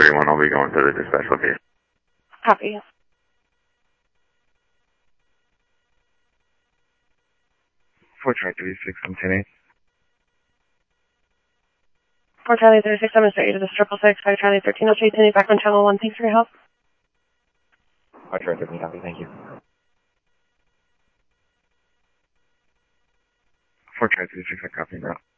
31, I'll be going to the dispatch location. Copy. 4 Charlie 36, I'm 10-8. 4 Charlie 36, I'm going to start you to this 666, 5 Charlie 13, I'll chase you back on channel 1. Thanks for your help. 5 Charlie 13, copy, thank you. 4 Charlie 36, I copy, bro.